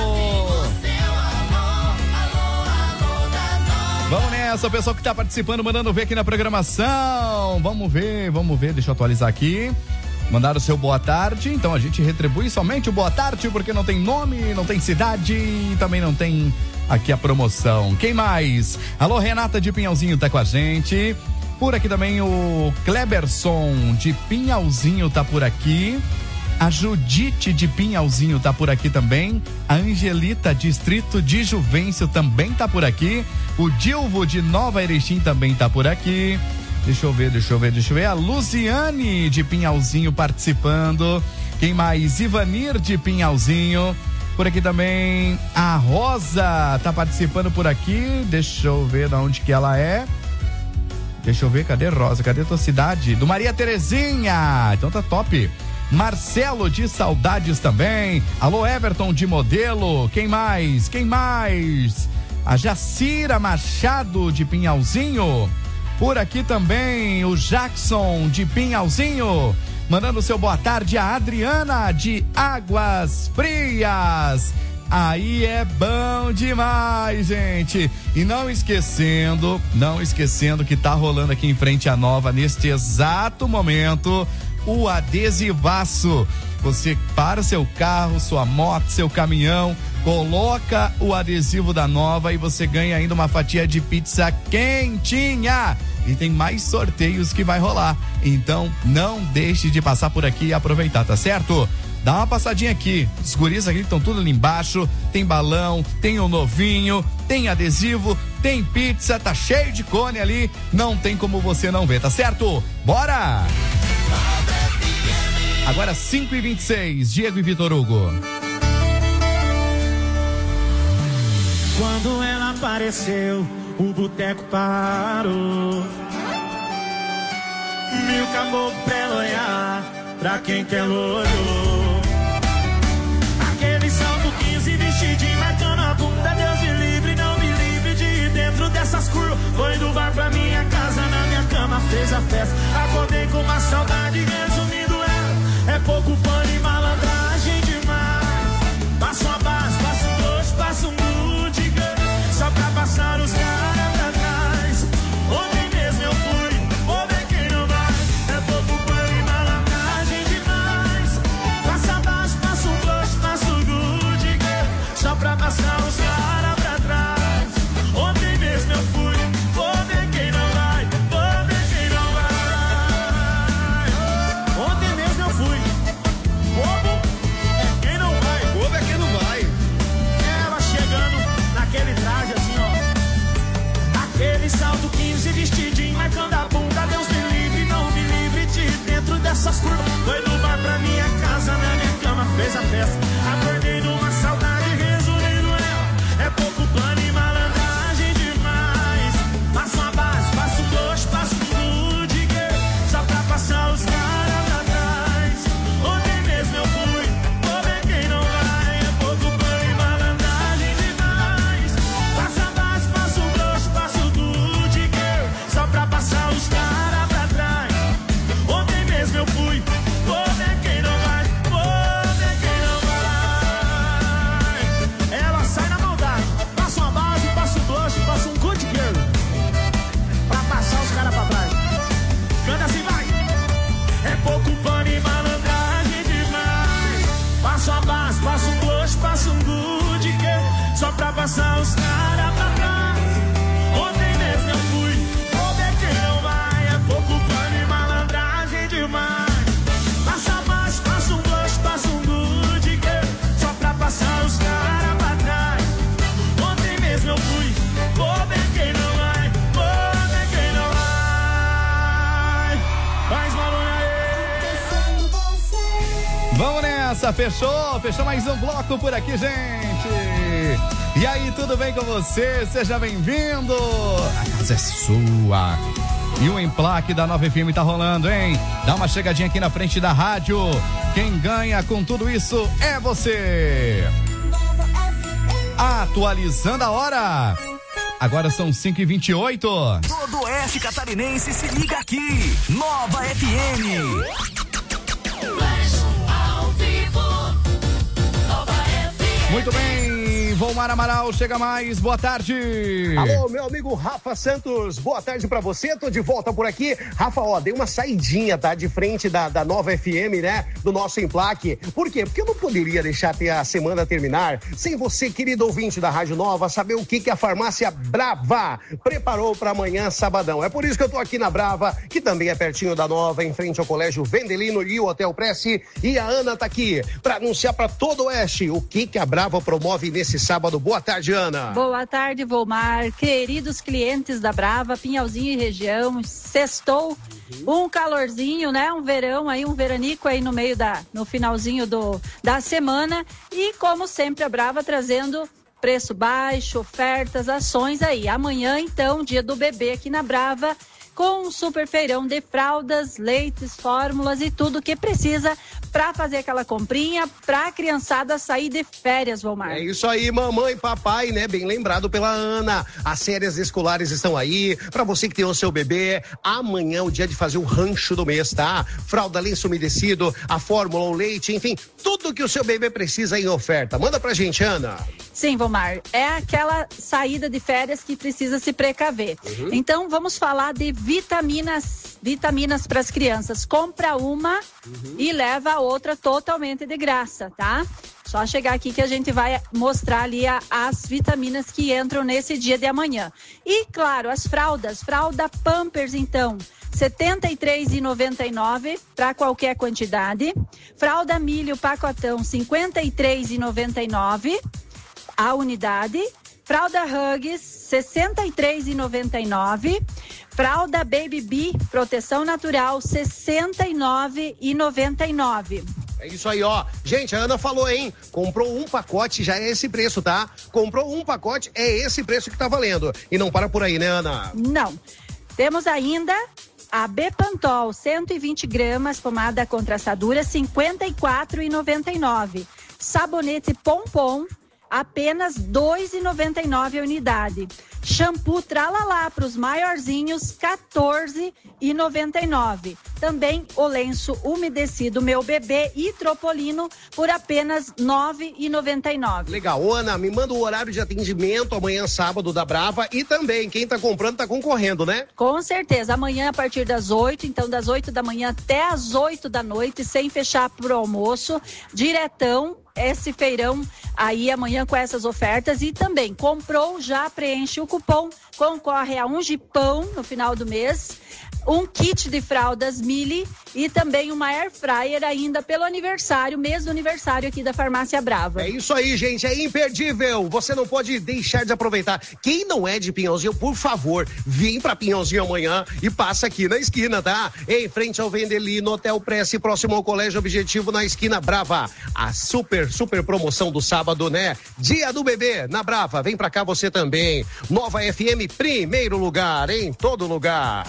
Vamos nessa, o pessoal que tá participando, mandando ver aqui na programação. Vamos ver, deixa eu atualizar aqui. Mandaram o seu boa tarde, então a gente retribui somente o boa tarde, porque não tem nome, não tem cidade e também não tem aqui a promoção. Quem mais? Alô, Renata de Pinhalzinho tá com a gente. Por aqui também o Kleberson de Pinhalzinho tá por aqui. A Judite de Pinhalzinho tá por aqui também. A Angelita, distrito de Juvencio, também tá por aqui. O Dilvo de Nova Erechim também tá por aqui. Deixa eu ver. A Luziane de Pinhalzinho participando. Quem mais? Ivanir de Pinhalzinho. Por aqui também a Rosa tá participando por aqui. Deixa eu ver de onde que ela é. Cadê Rosa? Cadê tua cidade? Do Maria Terezinha. Então tá top. Marcelo de Saudades também. Alô, Everton de Modelo. Quem mais? A Jacira Machado de Pinhalzinho. Por aqui também o Jackson de Pinhalzinho. Mandando seu boa tarde a Adriana de Águas Frias. Aí é bom demais, gente. E não esquecendo que tá rolando aqui em frente à Nova, neste exato momento, o adesivaço. Você para seu carro, sua moto, seu caminhão, coloca o adesivo da Nova e você ganha ainda uma fatia de pizza quentinha. E tem mais sorteios que vai rolar. Então não deixe de passar por aqui e aproveitar, tá certo? Dá uma passadinha aqui. Os guris aqui estão tudo ali embaixo. Tem balão, tem o novinho, tem adesivo, tem pizza, tá cheio de cone ali. Não tem como você não ver, tá certo? Bora! Agora 5h26, Diego e Vitor Hugo. Quando ela apareceu, o boteco parou. Mil caboclo pra ela olhar, pra quem que ela olhou. Aquele salto 15, vestidinho, marcando a bunda. Deus me livre, não me livre de ir dentro dessas curvas. Foi do bar pra minha casa, na minha cama fez a festa. Acordei com uma saudade, resumindo ela, é pouco pano e malandragem demais. Passo uma base, passo um dois, passo um good girl, só pra passar os caras pra trás. Ontem mesmo eu fui, vou ver quem não vai. É pouco pano e malandragem demais. Passo a base, passo um dois, passo um good girl, só pra passar os caras pra trás. Ontem mesmo eu fui, vou ver quem não vai. Vou ver quem não vai. Ontem mesmo eu fui. Bobo é quem não vai. Bobo é quem não vai. Ela chegando naquele traje assim, ó. Aquele salto 15, vestidinho, marcando a bunda. Deus me livre, não me livre de dentro dessas curvas. Foi do bar pra minha casa, na minha cama fez a festa. Acordei numa saudade, resumindo ela, é pouco plano e malandragem demais. Passo uma base, passo dois, passo tudo de gay, só pra passar os caras pra trás. Ontem mesmo eu fui, vou ver quem não vai. É pouco plano e malandragem demais. Passo a base, passo dois, passo tudo de gay, só pra passar os caras pra trás. Ontem mesmo eu fui, vou ver quem não vai. Vou ver quem não vai. Ela sai na maldade, passa uma base, passa um blush, passa um good girl, pra passar os caras pra trás. Canta assim, vai. É pouco pano e malandragem demais. Passo a base, passo um blush, passo um good girl, só pra passar os caras pra trás. Ontem mesmo eu fui, vou ver quem não vai. É pouco pano e malandragem demais. Passo a base, passo um blush, passo um good girl, só pra passar os caras pra trás. Ontem mesmo eu fui, vou ver quem não vai. Vou ver quem não vai. Mais barulho aí. Vamos nessa, fechou mais um bloco por aqui, gente. E aí, tudo bem com você? Seja bem-vindo. A casa é sua. E o emplaque da Nova FM tá rolando, hein? Dá uma chegadinha aqui na frente da rádio. Quem ganha com tudo isso é você. Atualizando a hora. Agora são 5h28. Todo oeste catarinense se liga aqui. Nova FM. Ao vivo. Muito bem, Volmar Amaral, chega mais, boa tarde. Alô, meu amigo Rafa Santos, boa tarde pra você, tô de volta por aqui. Rafa, ó, dei uma saidinha, tá, de frente da Nova FM, né, do nosso Emplaque. Por quê? Porque eu não poderia deixar até a semana terminar sem você, querido ouvinte da Rádio Nova, saber o que a farmácia Brava preparou pra amanhã, sabadão. É por isso que eu tô aqui na Brava, que também é pertinho da Nova, em frente ao Colégio Vendelino e o Hotel Prece. E a Ana tá aqui pra anunciar pra todo o Oeste o que a Brava promove nesse sábado. Boa tarde, Ana. Boa tarde, Volmar. Queridos clientes da Brava, Pinhalzinho e região, sextou, um calorzinho, né? Um verão aí, um veranico aí no finalzinho da semana. E como sempre, a Brava trazendo preço baixo, ofertas, ações aí. Amanhã, então, dia do bebê aqui na Brava, com um super feirão de fraldas, leites, fórmulas e tudo que precisa para fazer aquela comprinha para a criançada sair de férias, Volmar. É isso aí, mamãe e papai, né? Bem lembrado pela Ana. As férias escolares estão aí. Para você que tem o seu bebê, amanhã é o dia de fazer o rancho do mês, tá? Fralda, lenço umedecido, a fórmula, o leite, enfim, tudo que o seu bebê precisa em oferta. Manda pra gente, Ana. Sim, Volmar, é aquela saída de férias que precisa se precaver. Então, vamos falar de vitaminas para as crianças. Compra uma e leva a outra totalmente de graça, tá? Só chegar aqui que a gente vai mostrar ali as vitaminas que entram nesse dia de amanhã. E, claro, as fralda Pampers, então, R$ 73,99 para qualquer quantidade. Fralda Milho pacotão, R$ 53,99 a unidade. Fralda Huggies, R$ 63,99. Fralda Baby Bee, proteção natural, R$ 69,99. É isso aí, ó. Gente, a Ana falou, hein? Comprou um pacote, já é esse preço, tá? Comprou um pacote, é esse preço que tá valendo. E não para por aí, né, Ana? Não. Temos ainda a Bepantol, 120 gramas, pomada contra assadura, R$ 54,99. Sabonete Pompom, apenas R$ 2,99 a unidade. Shampoo Tralalá para os maiorzinhos, R$ 14,99. Também o lenço umedecido Meu Bebê Hitropolino por apenas R$ 9,99. Legal. Ana, me manda o horário de atendimento amanhã, sábado, da Brava. E também, quem tá comprando tá concorrendo, né? Com certeza. Amanhã a partir das 8, então das 8 da manhã até as 8 da noite, sem fechar pro almoço, diretão. Esse feirão aí amanhã com essas ofertas. E também comprou, já preenche o cupom, concorre a um jipão no final do mês, um kit de fraldas Mili e também uma air fryer ainda pelo aniversário, mês do aniversário aqui da Farmácia Brava. É isso aí, gente, é imperdível, você não pode deixar de aproveitar. Quem não é de Pinhalzinho, por favor, vem pra Pinhalzinho amanhã e passa aqui na esquina, tá? Em frente ao Vendelino, Hotel Prece, próximo ao Colégio Objetivo, na esquina Brava. A super promoção do sábado, né? Dia do bebê na Brava, vem pra cá você também. Nova FM, primeiro lugar, em todo lugar.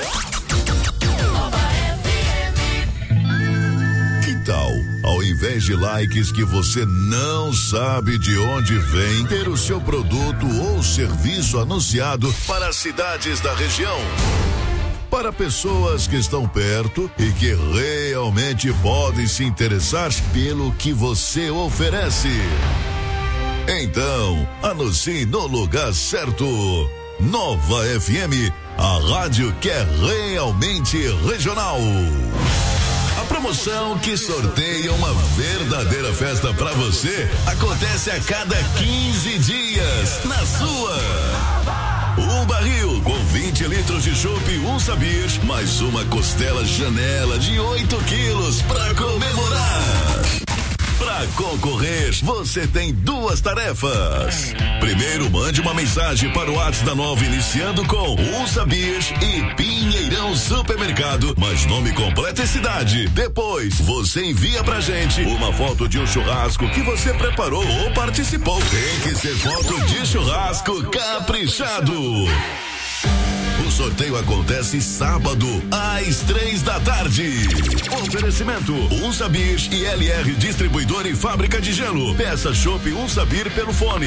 Que tal, ao invés de likes que você não sabe de onde vem, ter o seu produto ou serviço anunciado para as cidades da região? Para pessoas que estão perto e que realmente podem se interessar pelo que você oferece. Então, anuncie no lugar certo. Nova FM, a rádio que é realmente regional. A promoção que sorteia uma verdadeira festa pra você acontece a cada 15 dias na sua. Um barril com 20 litros de chopp, um sabir, mais uma costela Janela de 8 quilos pra comemorar. Pra concorrer, você tem duas tarefas. Primeiro, mande uma mensagem para o WhatsApp da Nova iniciando com um sabir e Pinheirão Supermercado, mas nome completo e cidade. Depois, você envia pra gente uma foto de um churrasco que você preparou ou participou. Tem que ser foto de churrasco caprichado. O sorteio acontece sábado, às 3 da tarde. Oferecimento: Um Sabir e LR Distribuidor e Fábrica de Gelo. Peça chopp Um Sabir pelo fone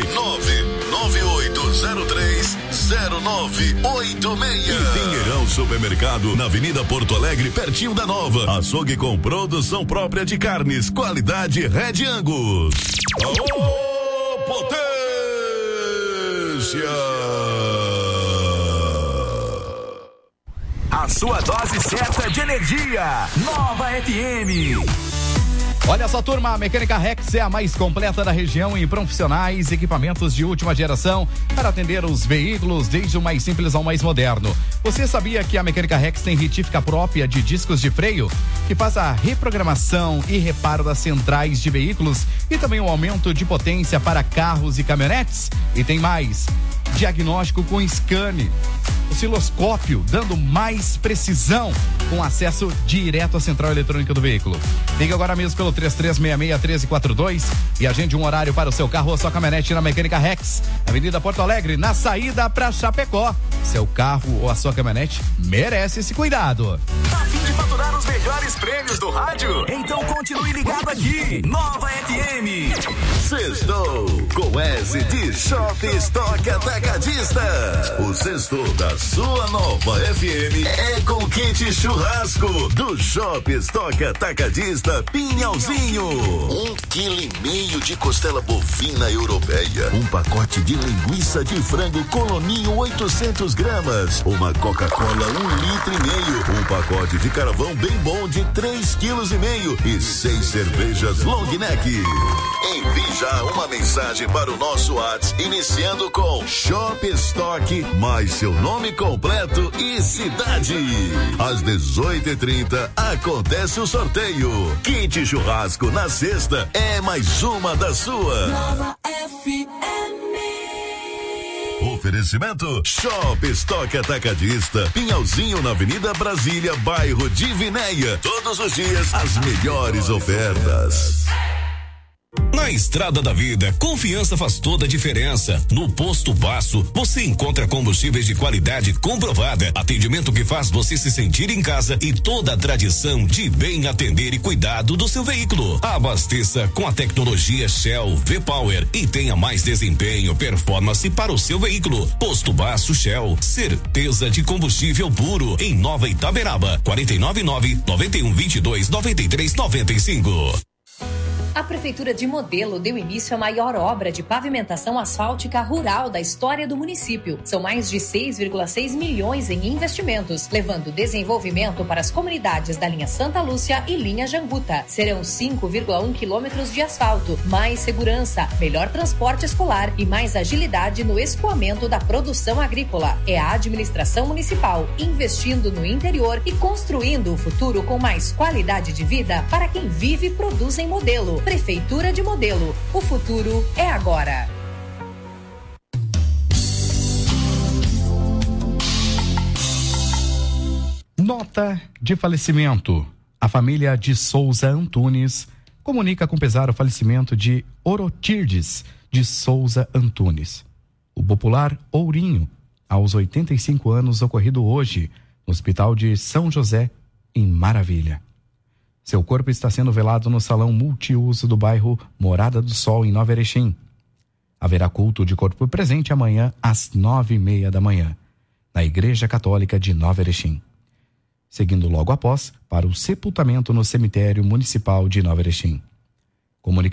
998030986. E Pinheirão Supermercado, na Avenida Porto Alegre, pertinho da Nova. Açougue com produção própria de carnes, qualidade Red Angus. Alô! potência. A sua dose certa de energia. Nova FM. Olha só, turma, a Mecânica Rex é a mais completa da região em profissionais, equipamentos de última geração para atender os veículos, desde o mais simples ao mais moderno. Você sabia que a Mecânica Rex tem retífica própria de discos de freio, que faz a reprogramação e reparo das centrais de veículos e também o aumento de potência para carros e caminhonetes? E tem mais, diagnóstico com scan, osciloscópio, dando mais precisão com acesso direto à central eletrônica do veículo. Liga agora mesmo pelo 3366-1342 e agende um horário para o seu carro ou sua caminhonete na Mecânica Rex, Avenida Porto Alegre, na saída para Chapecó. Seu carro ou a sua caminhonete merece esse cuidado. A fim de faturar os melhores prêmios do rádio? Então continue ligado aqui. Nova FM. Sextou com S de Shopping Stock Atacadista. O sextou da sua Nova FM é com kit churrasco do Shopping Stock Atacadista Pinhalzinho. 1,5 kg de costela bovina europeia. Um pacote de linguiça de frango Coloninho 800 gramas. Uma Coca-Cola 1,5 litro. Um pacote de carvão bem bom de 3,5 kg e 6 cervejas long neck. Envie já uma mensagem para o nosso WhatsApp iniciando com Shop Stock mais seu nome completo e cidade. Às 18h30 acontece o sorteio. Kit churrasco na sexta é mais uma da sua. Nova FM. Oferecimento Shop Stock Atacadista Pinhalzinho na Avenida Brasília, bairro Divinéia. Todos os dias as melhores ofertas. Na estrada da vida, confiança faz toda a diferença. No Posto Baço, você encontra combustíveis de qualidade comprovada, atendimento que faz você se sentir em casa e toda a tradição de bem atender e cuidado do seu veículo. Abasteça com a tecnologia Shell V-Power e tenha mais desempenho, performance para o seu veículo. Posto Baço Shell, certeza de combustível puro, em Nova Itaberaba, 499-9122-9395. A Prefeitura de Modelo deu início à maior obra de pavimentação asfáltica rural da história do município. São mais de 6,6 milhões em investimentos, levando desenvolvimento para as comunidades da linha Santa Lúcia e linha Janguta. Serão 5,1 quilômetros de asfalto, mais segurança, melhor transporte escolar e mais agilidade no escoamento da produção agrícola. É a administração municipal investindo no interior e construindo o futuro com mais qualidade de vida para quem vive e produz em Modelo. Prefeitura de Modelo. O futuro é agora. Nota de falecimento. A família de Souza Antunes comunica com pesar o falecimento de Orotirdes de Souza Antunes, o popular Ourinho, aos 85 anos, ocorrido hoje no Hospital de São José, em Maravilha. Seu corpo está sendo velado no salão multiuso do bairro Morada do Sol, em Nova Erechim. Haverá culto de corpo presente amanhã às 9:30 da manhã, na Igreja Católica de Nova Erechim. Seguindo logo após para o sepultamento no cemitério municipal de Nova Erechim.